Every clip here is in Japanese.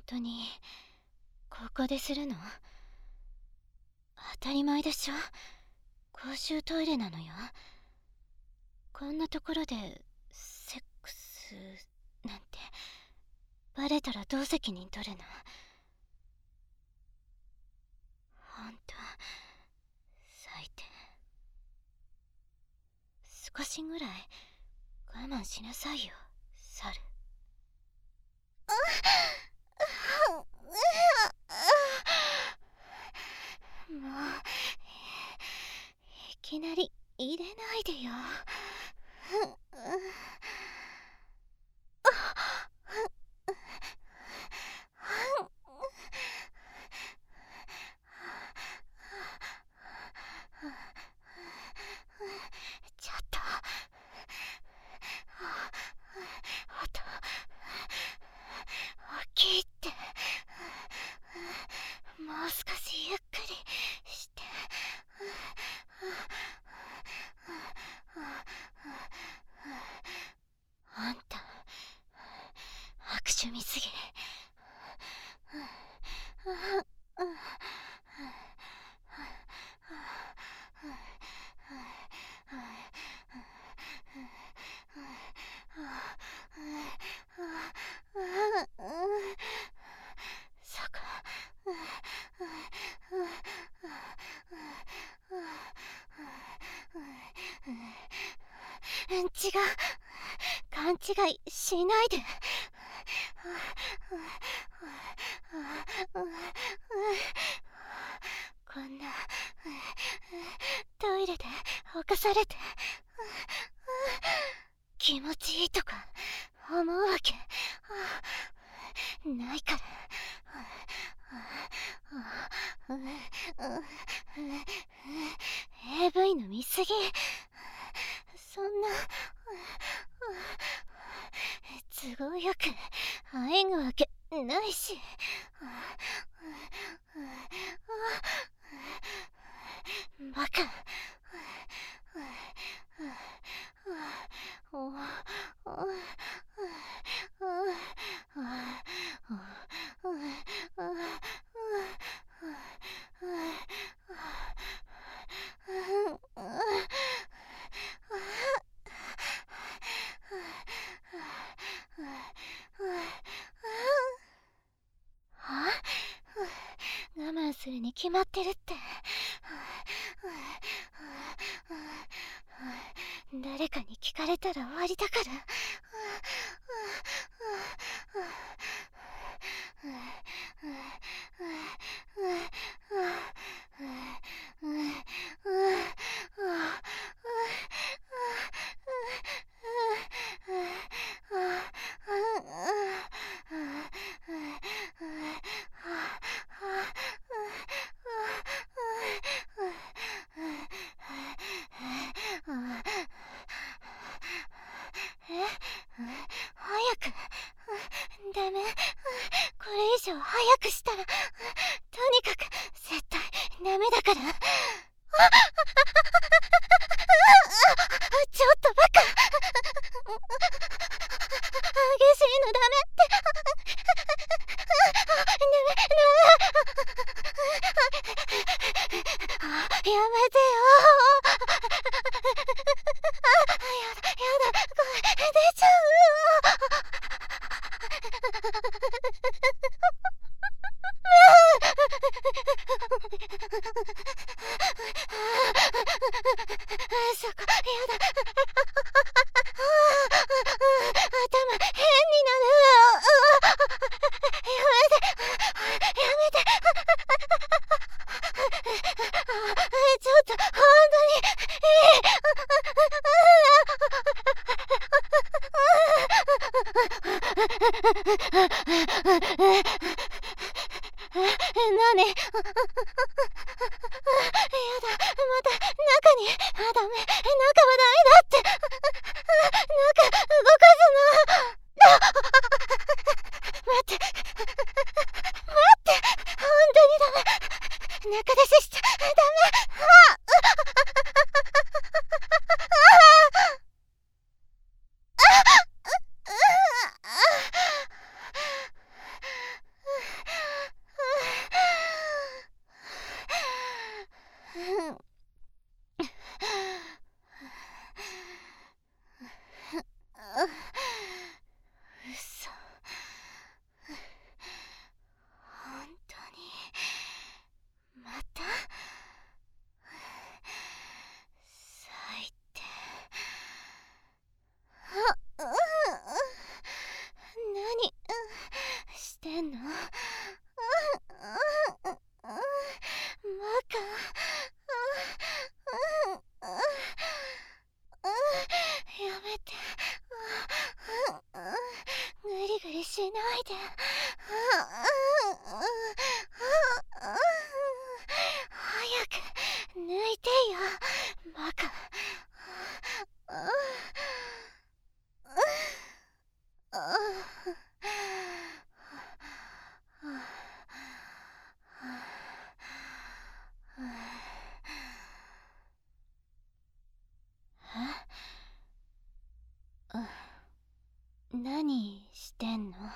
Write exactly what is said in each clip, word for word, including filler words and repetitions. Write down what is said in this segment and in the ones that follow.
当にここでするの？当たり前でしょ。公衆トイレなのよ。こんなところでセックスなんてバレたらどう責任取るの？ほんと最低。少しぐらい我慢しなさいよ、サル。もういきなり入れないでよ。ちょっと音大きいって。もう少しゆっくりして。あんた握手見すぎ。そこ違う、勘違いしないで。こんなトイレで犯されて気持ちいいとか思うわけないから。エーブイ の見すぎ。そんな都合よく会えぐわけないし。バカ。我慢するに決まってるって。誰かに聞かれたら終わりだから。早く。ダメ。これ以上早くしたら、とにかく絶対ダメだから。ちょっとバカ。激しいのダメって。ダメダメ。やめてよ。やだやだ、声出ちゃう。そこやだ。頭変になる。やめてやめて。ちょっと本当にいい。何？やだ、また中に。あ、ダメ、中はダメだって。中動かすの。待って待って、本当にダメ。中出ししちゃダメ。 で。早く抜いてよ、バカ。何してんの？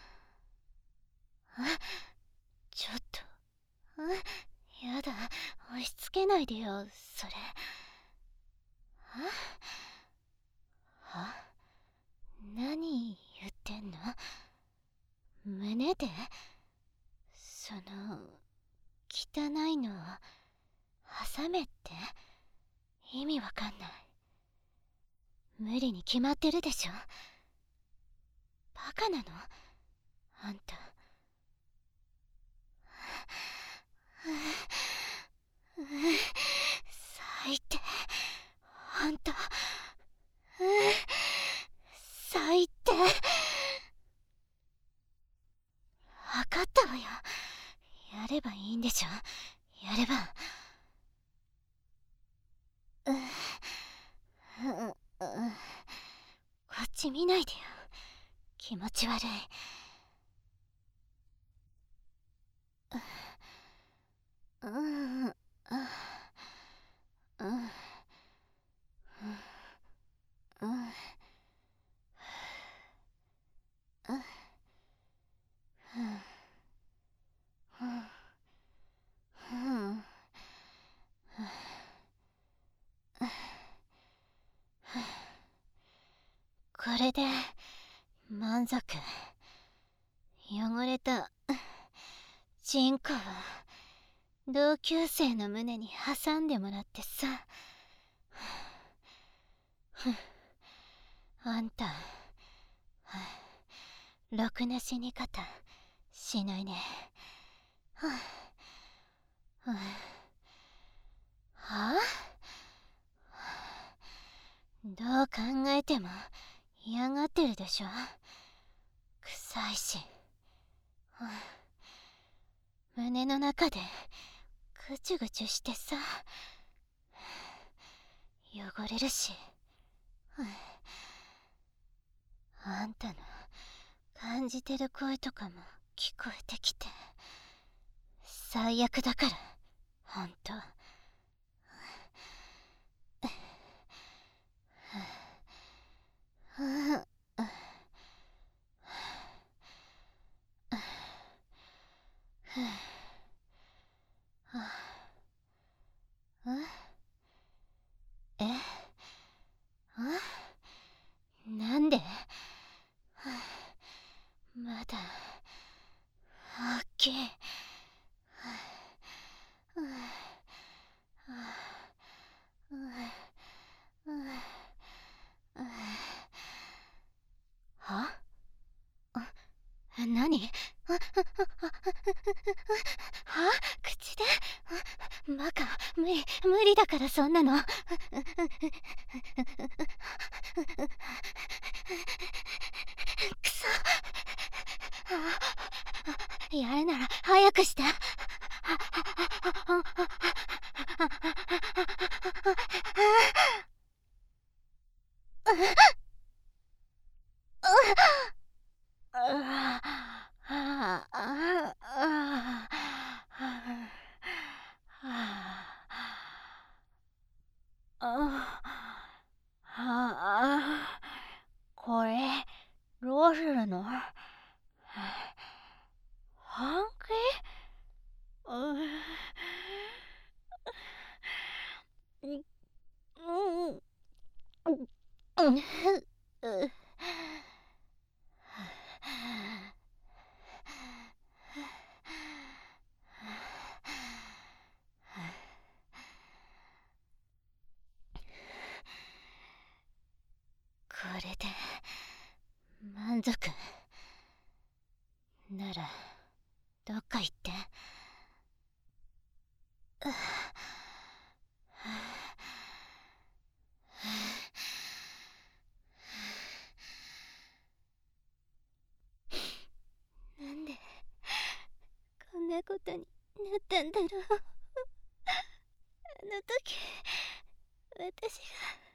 ちょっと、やだ、押し付けないでよ、それ。は？何言ってんの？胸で？その、汚いのを挟めって？意味わかんない。無理に決まってるでしょ。バカなの？あんた。最低。あんた。最低。わかったわよ。やればいいんでしょ。やれば。うううこっち見ないでよ。気持ち悪い。ううんうんうんうんこれで満足。汚れたチンコは同級生の胸に挟んでもらってさ。あんたろくな死に方しないね。はあ？どう考えても嫌がってるでしょ。臭いし。胸の中でぐちゅぐちゅしてさ。汚れるし。あんたの感じてる声とかも聞こえてきて最悪だから、ほんと。え？なんで？まだ大きい。は？何？は？口で？バカ、無理、無理だからそんなの。くそ。やるなら早くして。これどうするの？本気？これで満足ならどっか行って。 ことになったんだろう。あの時私が